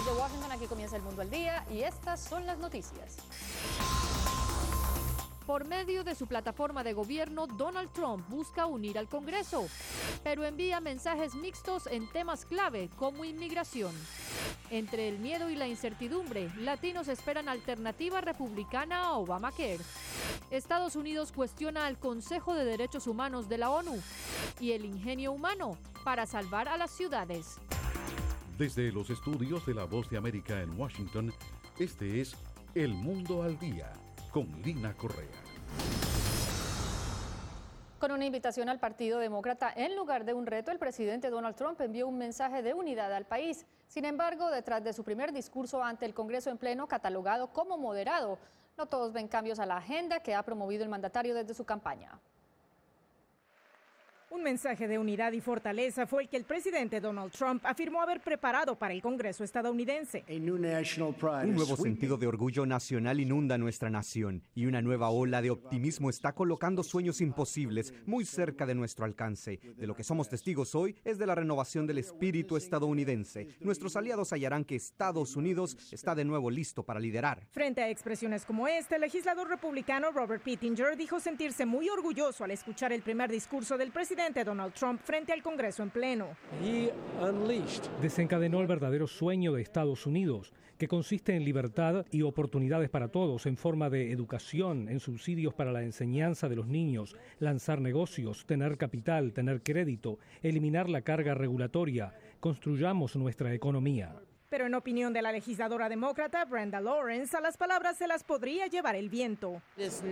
Desde Washington, aquí comienza El Mundo al Día y estas son las noticias. Por medio de su plataforma de gobierno, Donald Trump busca unir al Congreso, pero envía mensajes mixtos en temas clave como inmigración. Entre el miedo y la incertidumbre, latinos esperan alternativa republicana a Obamacare. Estados Unidos cuestiona al Consejo de Derechos Humanos de la ONU y el ingenio humano para salvar a las ciudades. Desde los estudios de La Voz de América en Washington, este es El Mundo al Día, con Lina Correa. Con una invitación al Partido Demócrata en lugar de un reto, el presidente Donald Trump envió un mensaje de unidad al país. Sin embargo, detrás de su primer discurso ante el Congreso en pleno, catalogado como moderado, no todos ven cambios a la agenda que ha promovido el mandatario desde su campaña. Un mensaje de unidad y fortaleza fue el que el presidente Donald Trump afirmó haber preparado para el Congreso estadounidense. Un nuevo sentido de orgullo nacional inunda nuestra nación y una nueva ola de optimismo está colocando sueños imposibles muy cerca de nuestro alcance. De lo que somos testigos hoy es de la renovación del espíritu estadounidense. Nuestros aliados hallarán que Estados Unidos está de nuevo listo para liderar. Frente a expresiones como esta, el legislador republicano Robert Pittenger dijo sentirse muy orgulloso al escuchar el primer discurso del presidente Donald Trump frente al Congreso en pleno. Desencadenó el verdadero sueño de Estados Unidos, que consiste en libertad y oportunidades para todos en forma de educación, en subsidios para la enseñanza de los niños, lanzar negocios, tener capital, tener crédito, eliminar la carga regulatoria. Construyamos nuestra economía. Pero en opinión de la legisladora demócrata Brenda Lawrence, a las palabras se las podría llevar el viento.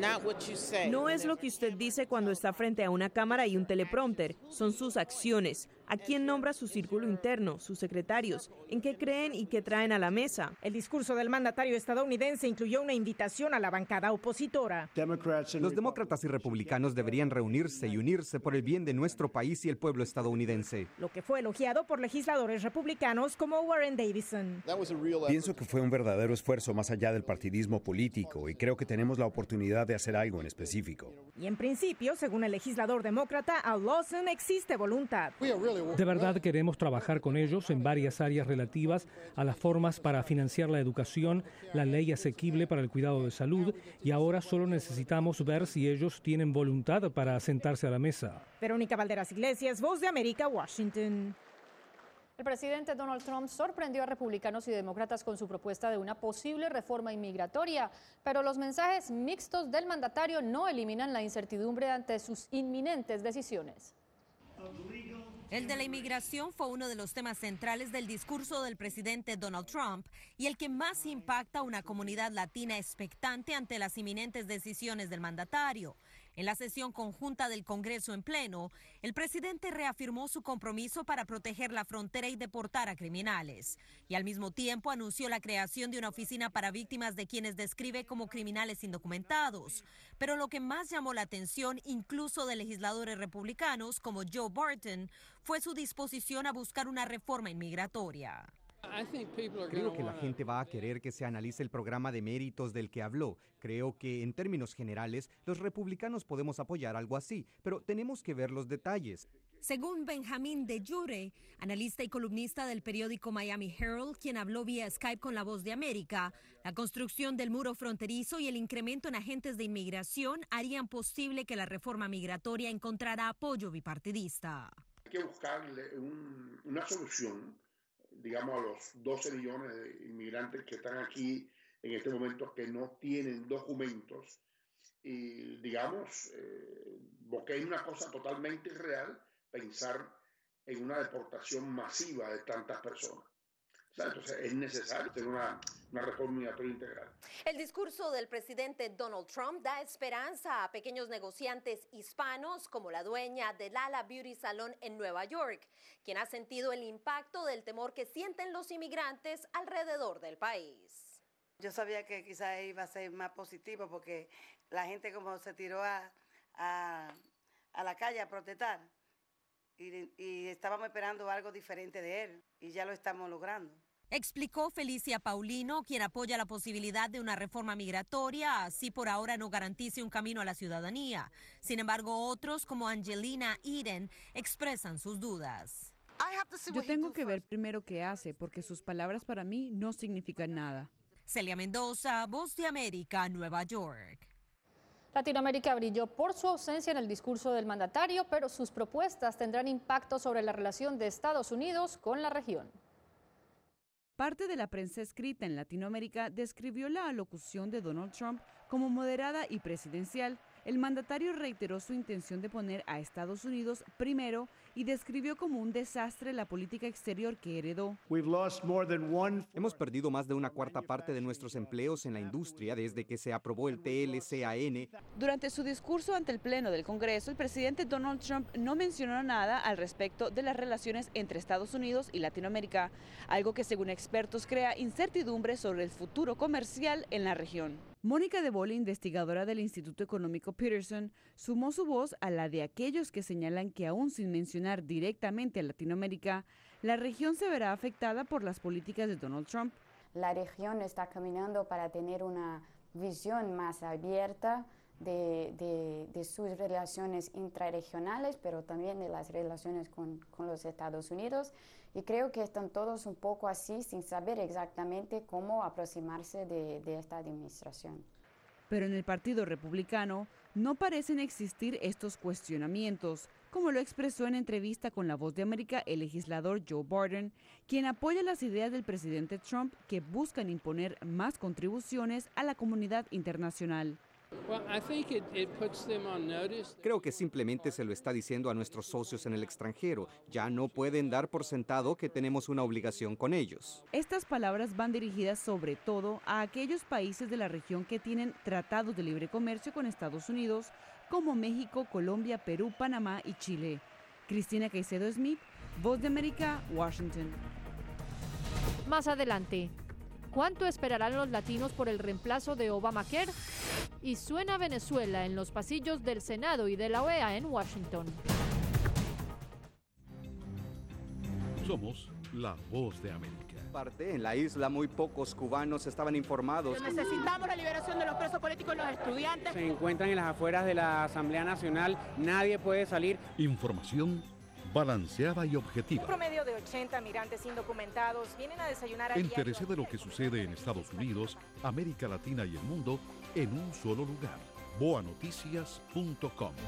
No es lo que usted dice cuando está frente a una cámara y un teleprompter, son sus acciones. ¿A quién nombra su círculo interno, sus secretarios? ¿En qué creen y qué traen a la mesa? El discurso del mandatario estadounidense incluyó una invitación a la bancada opositora. Los demócratas y republicanos deberían reunirse y unirse por el bien de nuestro país y el pueblo estadounidense. Lo que fue elogiado por legisladores republicanos como Warren Davison. Pienso que fue un verdadero esfuerzo más allá del partidismo político y creo que tenemos la oportunidad de hacer algo en específico. Y en principio, según el legislador demócrata Al Lawson, existe voluntad. De verdad queremos trabajar con ellos en varias áreas relativas a las formas para financiar la educación, la ley asequible para el cuidado de salud y ahora solo necesitamos ver si ellos tienen voluntad para sentarse a la mesa. Verónica Valderas Iglesias, Voz de América, Washington. El presidente Donald Trump sorprendió a republicanos y demócratas con su propuesta de una posible reforma inmigratoria, pero los mensajes mixtos del mandatario no eliminan la incertidumbre ante sus inminentes decisiones. El de la inmigración fue uno de los temas centrales del discurso del presidente Donald Trump y el que más impacta a una comunidad latina expectante ante las inminentes decisiones del mandatario. En la sesión conjunta del Congreso en pleno, el presidente reafirmó su compromiso para proteger la frontera y deportar a criminales. Y al mismo tiempo anunció la creación de una oficina para víctimas de quienes describe como criminales indocumentados. Pero lo que más llamó la atención, incluso de legisladores republicanos como Joe Barton, fue su disposición a buscar una reforma inmigratoria. Creo que la gente va a querer que se analice el programa de méritos del que habló. Creo que, en términos generales, los republicanos podemos apoyar algo así, pero tenemos que ver los detalles. Según Benjamín de Jure, analista y columnista del periódico Miami Herald, quien habló vía Skype con La Voz de América, la construcción del muro fronterizo y el incremento en agentes de inmigración harían posible que la reforma migratoria encontrara apoyo bipartidista. Hay que buscarle una solución, digamos, a los 12 millones de inmigrantes que están aquí en este momento que no tienen documentos y, digamos, porque es una cosa totalmente irreal pensar en una deportación masiva de tantas personas. Entonces es necesario tener una reforma migratoria integral. El discurso del presidente Donald Trump da esperanza a pequeños negociantes hispanos como la dueña del Lala Beauty Salon en Nueva York, quien ha sentido el impacto del temor que sienten los inmigrantes alrededor del país. Yo sabía que quizás iba a ser más positivo porque la gente como se tiró a la calle a protestar y estábamos esperando algo diferente de él y ya lo estamos logrando. Explicó Felicia Paulino, quien apoya la posibilidad de una reforma migratoria, así por ahora no garantice un camino a la ciudadanía. Sin embargo, otros como Angelina Eden expresan sus dudas. Yo tengo que ver primero qué hace, porque sus palabras para mí no significan nada. Celia Mendoza, Voz de América, Nueva York. Latinoamérica brilló por su ausencia en el discurso del mandatario, pero sus propuestas tendrán impacto sobre la relación de Estados Unidos con la región. Parte de la prensa escrita en Latinoamérica describió la alocución de Donald Trump como moderada y presidencial. El mandatario reiteró su intención de poner a Estados Unidos primero y describió como un desastre la política exterior que heredó. Hemos perdido más de una cuarta parte de nuestros empleos en la industria desde que se aprobó el TLCAN. Durante su discurso ante el Pleno del Congreso, el presidente Donald Trump no mencionó nada al respecto de las relaciones entre Estados Unidos y Latinoamérica, algo que según expertos crea incertidumbre sobre el futuro comercial en la región. Mónica de Bolle, investigadora del Instituto Económico Peterson, sumó su voz a la de aquellos que señalan que aún sin mencionar directamente a Latinoamérica, la región se verá afectada por las políticas de Donald Trump. La región está caminando para tener una visión más abierta de sus relaciones intrarregionales, pero también de las relaciones con los Estados Unidos. Y creo que están todos un poco así, sin saber exactamente cómo aproximarse de esta administración. Pero en el Partido Republicano no parecen existir estos cuestionamientos, como lo expresó en entrevista con La Voz de América el legislador Joe Biden, quien apoya las ideas del presidente Trump que buscan imponer más contribuciones a la comunidad internacional. Creo que simplemente se lo está diciendo a nuestros socios en el extranjero. Ya no pueden dar por sentado que tenemos una obligación con ellos. Estas palabras van dirigidas sobre todo a aquellos países de la región que tienen tratados de libre comercio con Estados Unidos, como México, Colombia, Perú, Panamá y Chile. Cristina Caicedo Smith, Voz de América, Washington. Más adelante, ¿cuánto esperarán los latinos por el reemplazo de Obamacare? Y suena Venezuela en los pasillos del Senado y de la OEA en Washington. Somos la Voz de América. En la isla muy pocos cubanos estaban informados. Necesitamos la liberación de los presos políticos y los estudiantes. Se encuentran en las afueras de la Asamblea Nacional, nadie puede salir. Información balanceada y objetiva. Un promedio de 80 migrantes indocumentados vienen a desayunar. Entérese de lo que sucede en Estados Unidos, América Latina y el mundo en un solo lugar. boanoticias.com.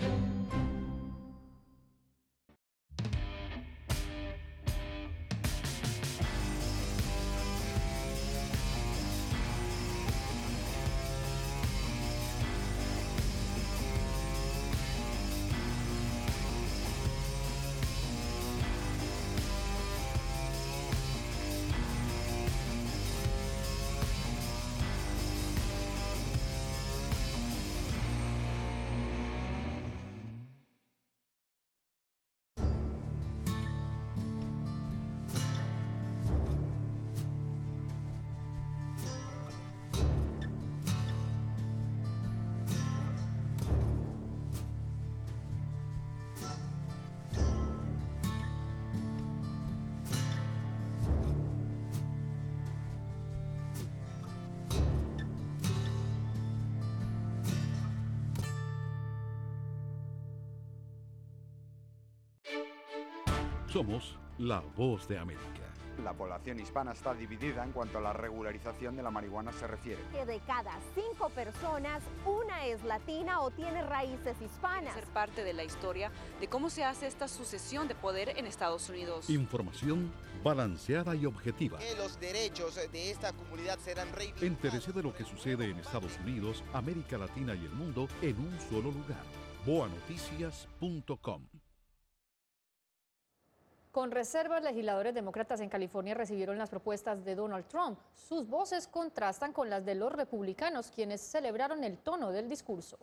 Somos la Voz de América. La población hispana está dividida en cuanto a la regularización de la marihuana se refiere. Que de cada 5 personas, una es latina o tiene raíces hispanas. Ser parte de la historia de cómo se hace esta sucesión de poder en Estados Unidos. Información balanceada y objetiva. Que los derechos de esta comunidad serán reivindicados. Entérese de lo que sucede en Estados Unidos, América Latina y el mundo en un solo lugar. boanoticias.com. Con reservas, legisladores demócratas en California recibieron las propuestas de Donald Trump. Sus voces contrastan con las de los republicanos, quienes celebraron el tono del discurso.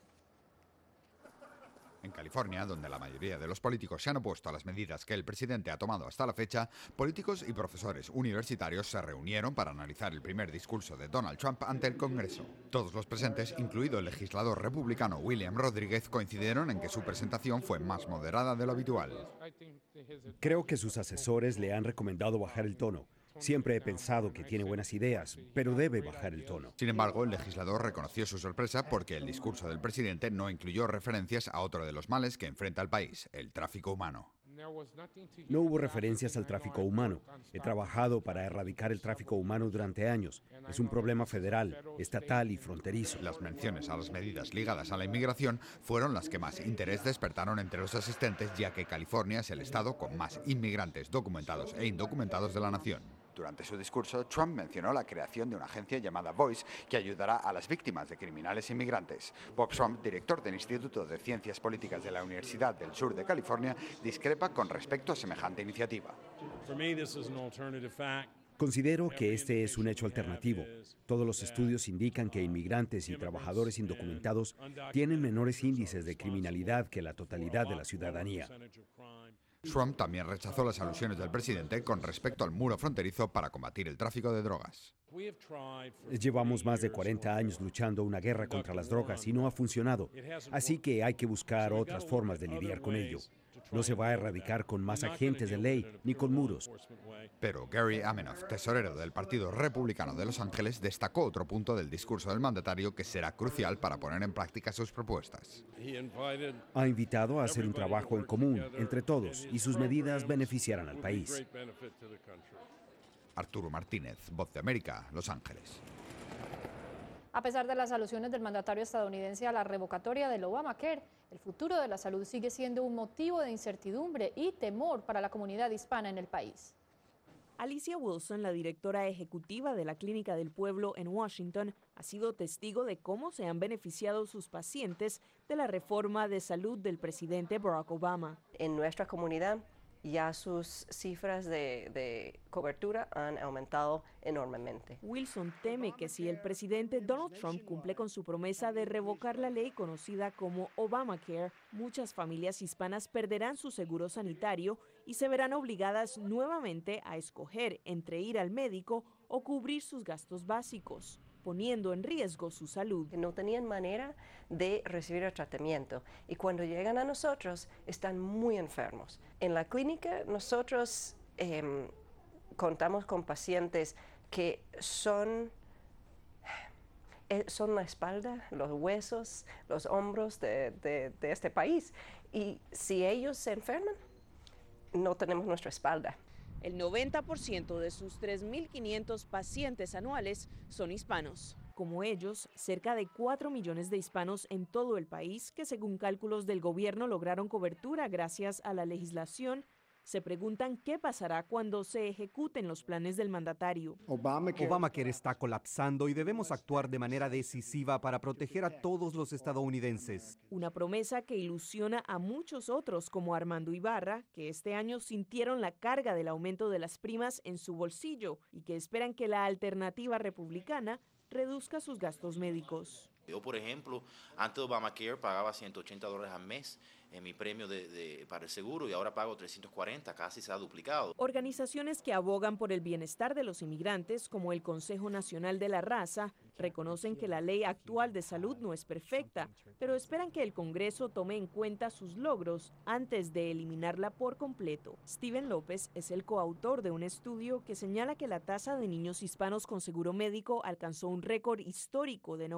En California, donde la mayoría de los políticos se han opuesto a las medidas que el presidente ha tomado hasta la fecha, políticos y profesores universitarios se reunieron para analizar el primer discurso de Donald Trump ante el Congreso. Todos los presentes, incluido el legislador republicano William Rodríguez, coincidieron en que su presentación fue más moderada de lo habitual. Creo que sus asesores le han recomendado bajar el tono. Siempre he pensado que tiene buenas ideas, pero debe bajar el tono. Sin embargo, el legislador reconoció su sorpresa porque el discurso del presidente no incluyó referencias a otro de los males que enfrenta el país, el tráfico humano. No hubo referencias al tráfico humano. He trabajado para erradicar el tráfico humano durante años. Es un problema federal, estatal y fronterizo. Las menciones a las medidas ligadas a la inmigración fueron las que más interés despertaron entre los asistentes, ya que California es el estado con más inmigrantes documentados e indocumentados de la nación. Durante su discurso, Trump mencionó la creación de una agencia llamada Voice que ayudará a las víctimas de criminales inmigrantes. Bob Trump, director del Instituto de Ciencias Políticas de la Universidad del Sur de California, discrepa con respecto a semejante iniciativa. Considero que este es un hecho alternativo. Todos los estudios indican que inmigrantes y trabajadores indocumentados tienen menores índices de criminalidad que la totalidad de la ciudadanía. Trump también rechazó las alusiones del presidente con respecto al muro fronterizo para combatir el tráfico de drogas. Llevamos más de 40 años luchando una guerra contra las drogas y no ha funcionado, así que hay que buscar otras formas de lidiar con ello. No se va a erradicar con más agentes de ley ni con muros. Pero Gary Aminoff, tesorero del Partido Republicano de Los Ángeles, destacó otro punto del discurso del mandatario que será crucial para poner en práctica sus propuestas. Ha invitado a hacer un trabajo en común entre todos y sus medidas beneficiarán al país. Arturo Martínez, Voz de América, Los Ángeles. A pesar de las alusiones del mandatario estadounidense a la revocatoria del Obamacare, el futuro de la salud sigue siendo un motivo de incertidumbre y temor para la comunidad hispana en el país. Alicia Wilson, la directora ejecutiva de la Clínica del Pueblo en Washington, ha sido testigo de cómo se han beneficiado sus pacientes de la reforma de salud del presidente Barack Obama. En nuestra comunidad ya sus cifras de cobertura han aumentado enormemente. Wilson teme que si el presidente Donald Trump cumple con su promesa de revocar la ley conocida como Obamacare, muchas familias hispanas perderán su seguro sanitario y se verán obligadas nuevamente a escoger entre ir al médico o cubrir sus gastos básicos, poniendo en riesgo su salud. No tenían manera de recibir el tratamiento y cuando llegan a nosotros están muy enfermos. En la clínica nosotros contamos con pacientes que son la espalda, los huesos, los hombros de este país y si ellos se enferman, no tenemos nuestra espalda. El 90% de sus 3.500 pacientes anuales son hispanos. Como ellos, cerca de 4 millones de hispanos en todo el país que según cálculos del gobierno lograron cobertura gracias a la legislación, se preguntan qué pasará cuando se ejecuten los planes del mandatario. Obamacare está colapsando y debemos actuar de manera decisiva para proteger a todos los estadounidenses. Una promesa que ilusiona a muchos otros como Armando Ibarra, que este año sintieron la carga del aumento de las primas en su bolsillo y que esperan que la alternativa republicana reduzca sus gastos médicos. Yo, por ejemplo, antes de Obamacare pagaba $180 al mes en mi premio para el seguro y ahora pago $340, casi se ha duplicado. Organizaciones que abogan por el bienestar de los inmigrantes, como el Consejo Nacional de la Raza, reconocen que la ley actual de salud no es perfecta, pero esperan que el Congreso tome en cuenta sus logros antes de eliminarla por completo. Steven López es el coautor de un estudio que señala que la tasa de niños hispanos con seguro médico alcanzó un récord histórico de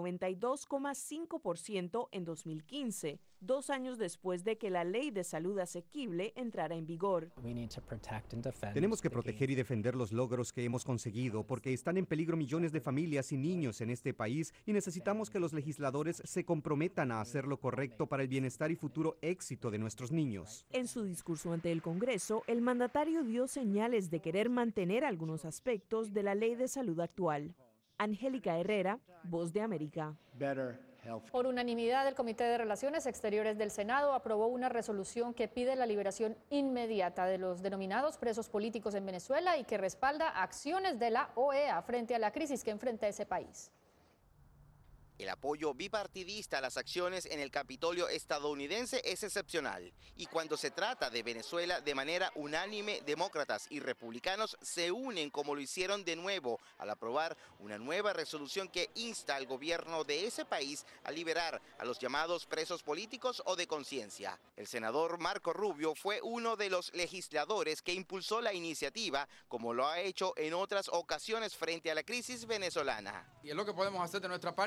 92,5% en 2015, 2 años después de que la ley de salud asequible entrara en vigor. Tenemos que proteger y defender los logros que hemos conseguido porque están en peligro millones de familias y niños en este país y necesitamos que los legisladores se comprometan a hacer lo correcto para el bienestar y futuro éxito de nuestros niños. En su discurso ante el Congreso, el mandatario dio señales de querer mantener algunos aspectos de la ley de salud actual. Angélica Herrera, Voz de América. Por unanimidad, el Comité de Relaciones Exteriores del Senado aprobó una resolución que pide la liberación inmediata de los denominados presos políticos en Venezuela y que respalda acciones de la OEA frente a la crisis que enfrenta ese país. El apoyo bipartidista a las acciones en el Capitolio estadounidense es excepcional. Y cuando se trata de Venezuela, de manera unánime, demócratas y republicanos se unen como lo hicieron de nuevo al aprobar una nueva resolución que insta al gobierno de ese país a liberar a los llamados presos políticos o de conciencia. El senador Marco Rubio fue uno de los legisladores que impulsó la iniciativa, como lo ha hecho en otras ocasiones frente a la crisis venezolana. Y es lo que podemos hacer de nuestra parte y se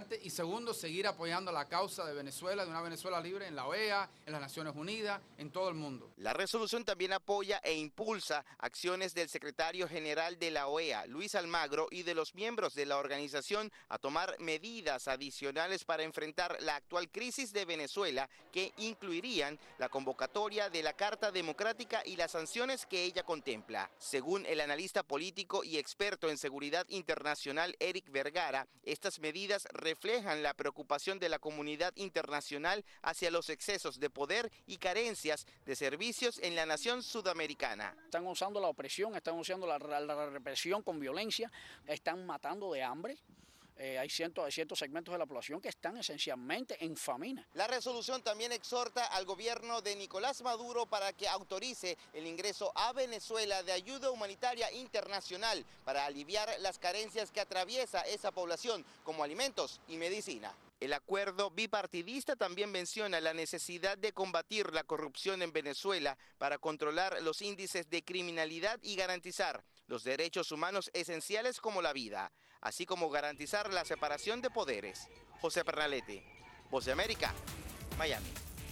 segundo, seguir apoyando la causa de Venezuela, de una Venezuela libre en la OEA, en las Naciones Unidas, en todo el mundo. La resolución también apoya e impulsa acciones del secretario general de la OEA, Luis Almagro, y de los miembros de la organización a tomar medidas adicionales para enfrentar la actual crisis de Venezuela, que incluirían la convocatoria de la Carta Democrática y las sanciones que ella contempla. Según el analista político y experto en seguridad internacional Eric Vergara, estas medidas reflejan la preocupación de la comunidad internacional hacia los excesos de poder y carencias de servicios en la nación sudamericana. Están usando la opresión, están usando la represión con violencia, están matando de hambre. Hay ciertos segmentos de la población que están esencialmente en famina. La resolución también exhorta al gobierno de Nicolás Maduro para que autorice el ingreso a Venezuela de ayuda humanitaria internacional para aliviar las carencias que atraviesa esa población, como alimentos y medicina. El acuerdo bipartidista también menciona la necesidad de combatir la corrupción en Venezuela para controlar los índices de criminalidad y garantizar los derechos humanos esenciales como la vida, así como garantizar la separación de poderes. José Pernalete, Voz de América, Miami.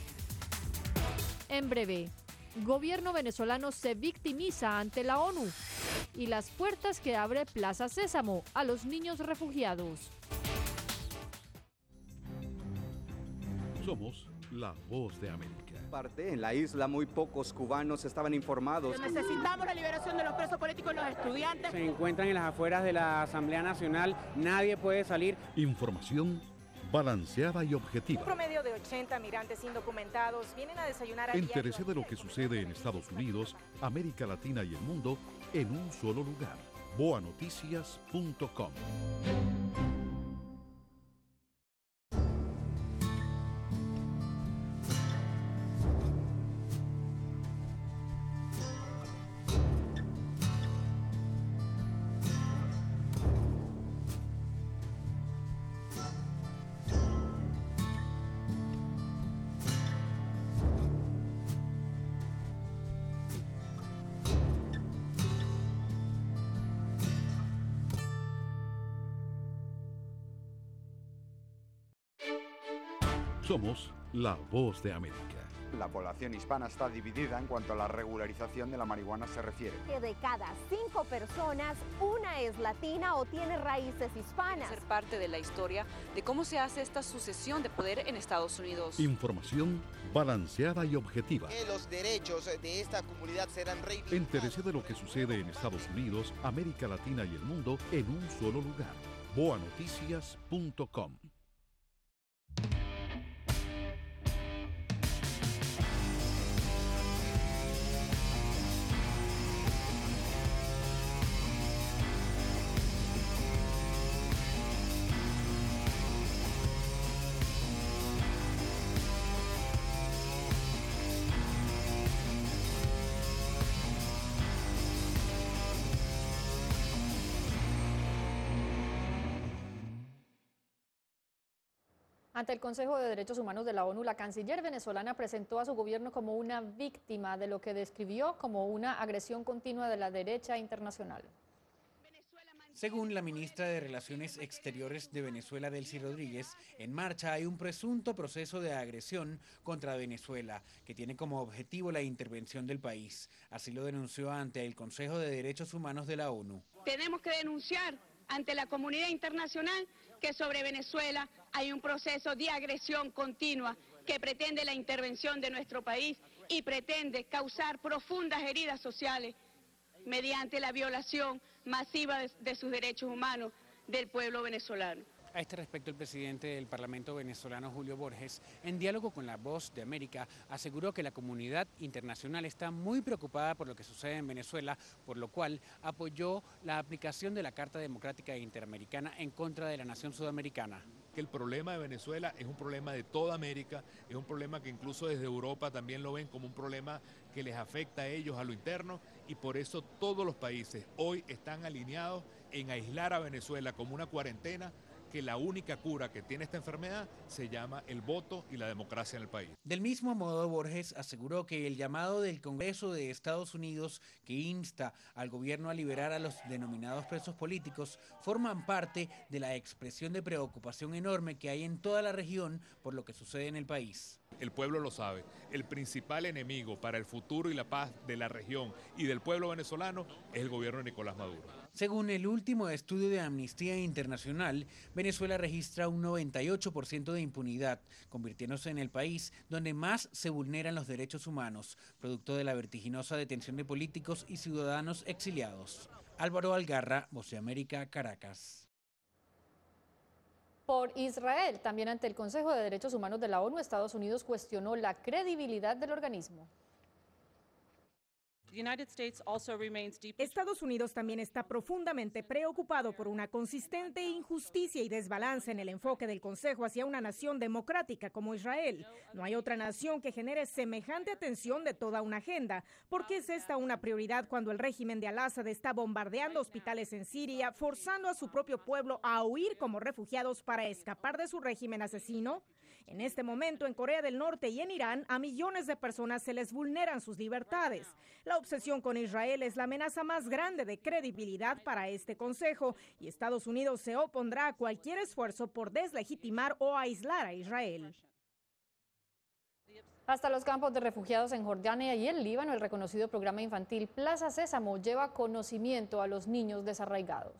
En breve, gobierno venezolano se victimiza ante la ONU y las puertas que abre Plaza Sésamo a los niños refugiados. Somos la Voz de América. En la isla muy pocos cubanos estaban informados. Necesitamos la liberación de los presos políticos y los estudiantes. Se encuentran en las afueras de la Asamblea Nacional, nadie puede salir. Información balanceada y objetiva. Un promedio de 80 migrantes indocumentados vienen a desayunar a Entérese de lo que sucede en Estados Unidos, América Latina y el mundo en un solo lugar. boanoticias.com. Somos la Voz de América. La población hispana está dividida en cuanto a la regularización de la marihuana se refiere. Que de cada 5 personas, una es latina o tiene raíces hispanas. Ser parte de la historia de cómo se hace esta sucesión de poder en Estados Unidos. Información balanceada y objetiva. Que los derechos de esta comunidad serán reivindicados. Entérese de lo que sucede en Estados Unidos, América Latina y el mundo en un solo lugar. boanoticias.com. Ante el Consejo de Derechos Humanos de la ONU, la canciller venezolana presentó a su gobierno como una víctima de lo que describió como una agresión continua de la derecha internacional. Según la ministra de Relaciones Exteriores de Venezuela, Delcy Rodríguez, en marcha hay un presunto proceso de agresión contra Venezuela que tiene como objetivo la intervención del país. Así lo denunció ante el Consejo de Derechos Humanos de la ONU. Tenemos que denunciar ante la comunidad internacional que sobre Venezuela hay un proceso de agresión continua que pretende la intervención de nuestro país y pretende causar profundas heridas sociales mediante la violación masiva de sus derechos humanos del pueblo venezolano. A este respecto, el presidente del Parlamento venezolano, Julio Borges, en diálogo con La Voz de América, aseguró que la comunidad internacional está muy preocupada por lo que sucede en Venezuela, por lo cual apoyó la aplicación de la Carta Democrática Interamericana en contra de la nación sudamericana. Que el problema de Venezuela es un problema de toda América, es un problema que incluso desde Europa también lo ven como un problema que les afecta a ellos, a lo interno, y por eso todos los países hoy están alineados en aislar a Venezuela como una cuarentena que la única cura que tiene esta enfermedad se llama el voto y la democracia en el país. Del mismo modo, Borges aseguró que el llamado del Congreso de Estados Unidos que insta al gobierno a liberar a los denominados presos políticos forman parte de la expresión de preocupación enorme que hay en toda la región por lo que sucede en el país. El pueblo lo sabe, el principal enemigo para el futuro y la paz de la región y del pueblo venezolano es el gobierno de Nicolás Maduro. Según el último estudio de Amnistía Internacional, Venezuela registra un 98% de impunidad, convirtiéndose en el país donde más se vulneran los derechos humanos, producto de la vertiginosa detención de políticos y ciudadanos exiliados. Álvaro Algarra, Voz de América, Caracas. Por Israel, también ante el Consejo de Derechos Humanos de la ONU, Estados Unidos cuestionó la credibilidad del organismo. Estados Unidos también está profundamente preocupado por una consistente injusticia y desbalance en el enfoque del Consejo hacia una nación democrática como Israel. No hay otra nación que genere semejante atención de toda una agenda. ¿Por qué es esta una prioridad cuando el régimen de Al-Assad está bombardeando hospitales en Siria, forzando a su propio pueblo a huir como refugiados para escapar de su régimen asesino? En este momento, en Corea del Norte y en Irán, a millones de personas se les vulneran sus libertades. La obsesión con Israel es la amenaza más grande de credibilidad para este Consejo, y Estados Unidos se opondrá a cualquier esfuerzo por deslegitimar o aislar a Israel. Hasta los campos de refugiados en Jordania y el Líbano, el reconocido programa infantil Plaza Sésamo lleva conocimiento a los niños desarraigados.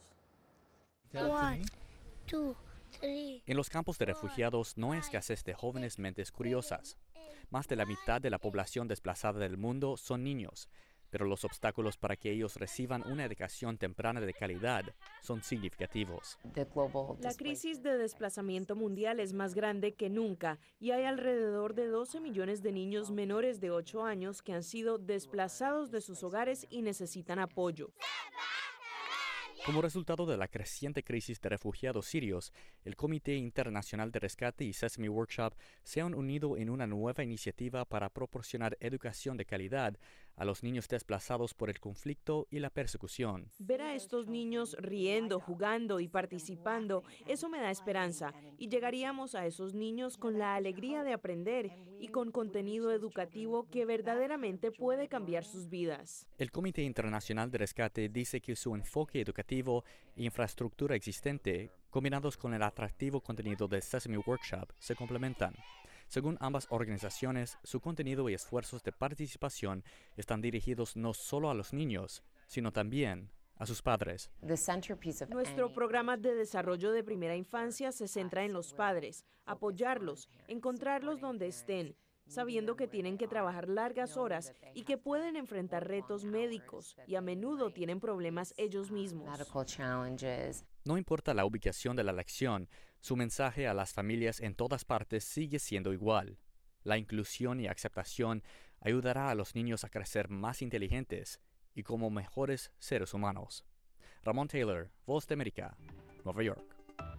En los campos de refugiados no hay escasez de jóvenes mentes curiosas. Más de la mitad de la población desplazada del mundo son niños, pero los obstáculos para que ellos reciban una educación temprana de calidad son significativos. La crisis de desplazamiento mundial es más grande que nunca y hay alrededor de 12 millones de niños menores de 8 años que han sido desplazados de sus hogares y necesitan apoyo. Como resultado de la creciente crisis de refugiados sirios, el Comité Internacional de Rescate y Sesame Workshop se han unido en una nueva iniciativa para proporcionar educación de calidad a los niños desplazados por el conflicto y la persecución. Ver a estos niños riendo, jugando y participando, eso me da esperanza, y llegaríamos a esos niños con la alegría de aprender y con contenido educativo que verdaderamente puede cambiar sus vidas. El Comité Internacional de Rescate dice que su enfoque educativo e infraestructura existente, combinados con el atractivo contenido de Sesame Workshop, se complementan. Según ambas organizaciones, su contenido y esfuerzos de participación están dirigidos no solo a los niños, sino también a sus padres. Nuestro programa de desarrollo de primera infancia se centra en los padres, apoyarlos, encontrarlos donde estén, sabiendo que tienen que trabajar largas horas y que pueden enfrentar retos médicos y a menudo tienen problemas ellos mismos. No importa la ubicación de la lección, su mensaje a las familias en todas partes sigue siendo igual. La inclusión y aceptación ayudará a los niños a crecer más inteligentes y como mejores seres humanos. Ramón Taylor, Voz de América, Nueva York.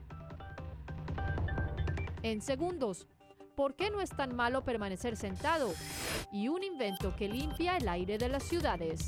En segundos, ¿por qué no es tan malo permanecer sentado? Y un invento que limpia el aire de las ciudades.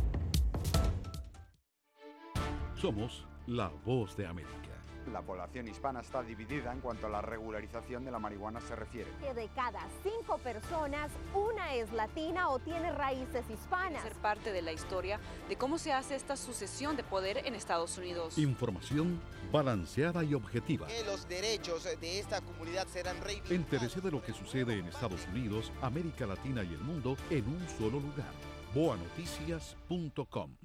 Somos la Voz de América. La población hispana está dividida en cuanto a la regularización de la marihuana se refiere. Que de cada 5 personas, una es latina o tiene raíces hispanas. Ser parte de la historia de cómo se hace esta sucesión de poder en Estados Unidos. Información balanceada y objetiva. Que los derechos de esta comunidad serán reivindicados. Entérese de lo que sucede en Estados Unidos, América Latina y el mundo en un solo lugar. boanoticias.com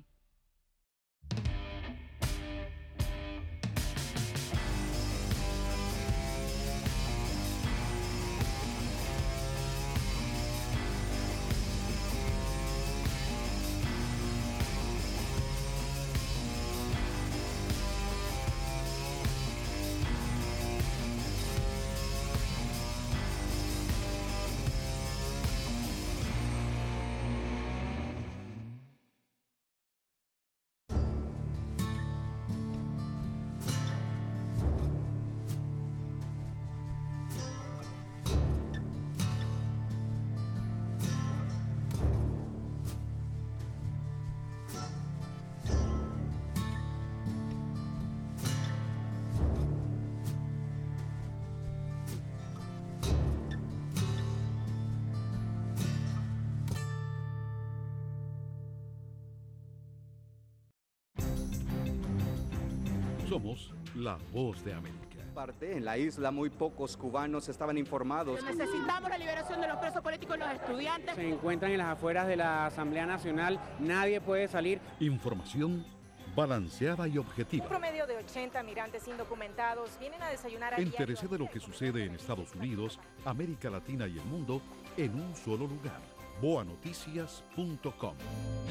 Somos la voz de América. En la isla muy pocos cubanos estaban informados. Necesitamos la liberación de los presos políticos y los estudiantes. Se encuentran en las afueras de la Asamblea Nacional, nadie puede salir. Información balanceada y objetiva. Un promedio de 80 migrantes indocumentados vienen a desayunar a Entérese de lo que sucede en Estados Unidos, América Latina y el mundo en un solo lugar. boanoticias.com.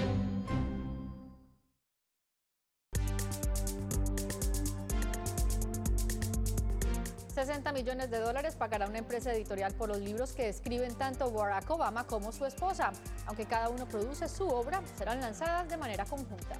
$60 millones pagará una empresa editorial por los libros que escriben tanto Barack Obama como su esposa. Aunque cada uno produce su obra, serán lanzadas de manera conjunta.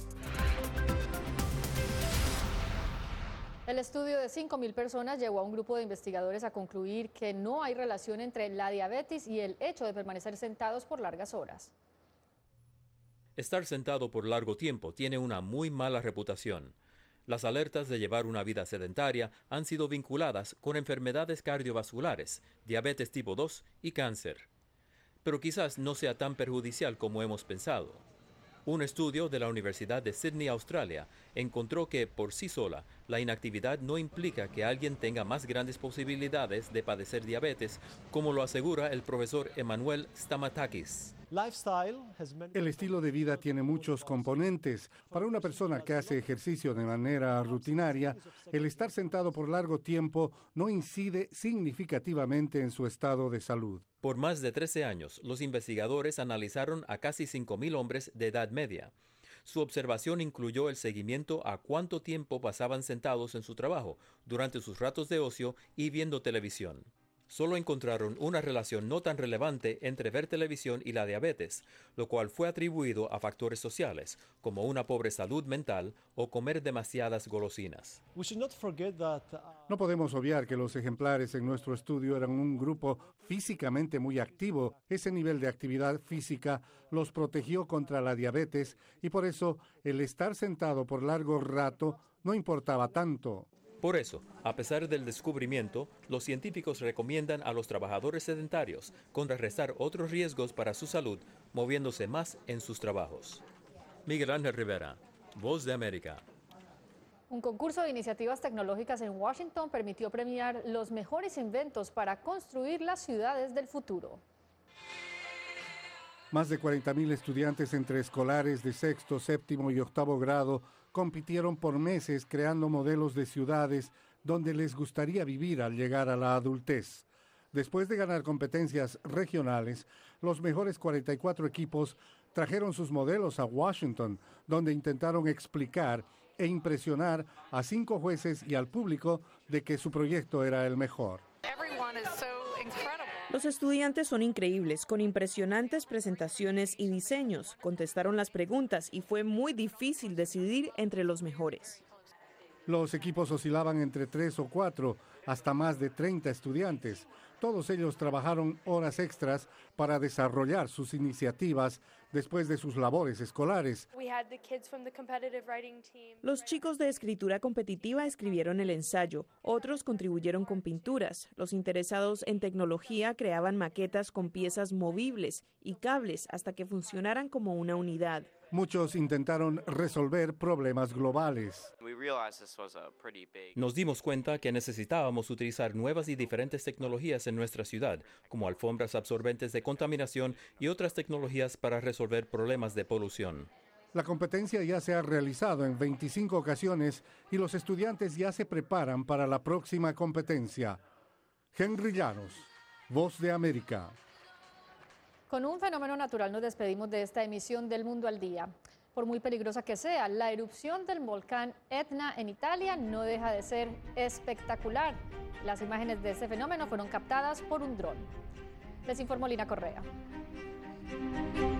El estudio de 5.000 personas llevó a un grupo de investigadores a concluir que no hay relación entre la diabetes y el hecho de permanecer sentados por largas horas. Estar sentado por largo tiempo tiene una muy mala reputación. Las alertas de llevar una vida sedentaria han sido vinculadas con enfermedades cardiovasculares, diabetes tipo 2 y cáncer. Pero quizás no sea tan perjudicial como hemos pensado. Un estudio de la Universidad de Sydney, Australia, encontró que por sí sola la inactividad no implica que alguien tenga más grandes posibilidades de padecer diabetes, como lo asegura el profesor Emmanuel Stamatakis. El estilo de vida tiene muchos componentes. Para una persona que hace ejercicio de manera rutinaria, el estar sentado por largo tiempo no incide significativamente en su estado de salud. Por más de 13 años, los investigadores analizaron a casi 5.000 hombres de edad media. Su observación incluyó el seguimiento a cuánto tiempo pasaban sentados en su trabajo, durante sus ratos de ocio y viendo televisión. Solo encontraron una relación no tan relevante entre ver televisión y la diabetes, lo cual fue atribuido a factores sociales, como una pobre salud mental o comer demasiadas golosinas. No podemos obviar que los ejemplares en nuestro estudio eran un grupo físicamente muy activo. Ese nivel de actividad física los protegió contra la diabetes y por eso el estar sentado por largo rato no importaba tanto. Por eso, a pesar del descubrimiento, los científicos recomiendan a los trabajadores sedentarios contrarrestar otros riesgos para su salud, moviéndose más en sus trabajos. Miguel Ángel Rivera, Voz de América. Un concurso de iniciativas tecnológicas en Washington permitió premiar los mejores inventos para construir las ciudades del futuro. Más de 40.000 estudiantes entre escolares de sexto, séptimo y octavo grado compitieron por meses creando modelos de ciudades donde les gustaría vivir al llegar a la adultez. Después de ganar competencias regionales, los mejores 44 equipos trajeron sus modelos a Washington, donde intentaron explicar e impresionar a 5 jueces y al público de que su proyecto era el mejor. Los estudiantes son increíbles, con impresionantes presentaciones y diseños. Contestaron las preguntas y fue muy difícil decidir entre los mejores. Los equipos oscilaban entre 3 o 4, hasta más de 30 estudiantes. Todos ellos trabajaron horas extras para desarrollar sus iniciativas después de sus labores escolares. Los chicos de escritura competitiva escribieron el ensayo, otros contribuyeron con pinturas. Los interesados en tecnología creaban maquetas con piezas movibles y cables hasta que funcionaran como una unidad. Muchos intentaron resolver problemas globales. Nos dimos cuenta que necesitábamos utilizar nuevas y diferentes tecnologías en nuestra ciudad, como alfombras absorbentes de contaminación y otras tecnologías para resolver problemas de polución. La competencia ya se ha realizado en 25 ocasiones y los estudiantes ya se preparan para la próxima competencia. Henry Llanos, Voz de América. Con un fenómeno natural nos despedimos de esta emisión del Mundo al Día. Por muy peligrosa que sea, la erupción del volcán Etna en Italia no deja de ser espectacular. Las imágenes de este fenómeno fueron captadas por un dron. Les informó Lina Correa.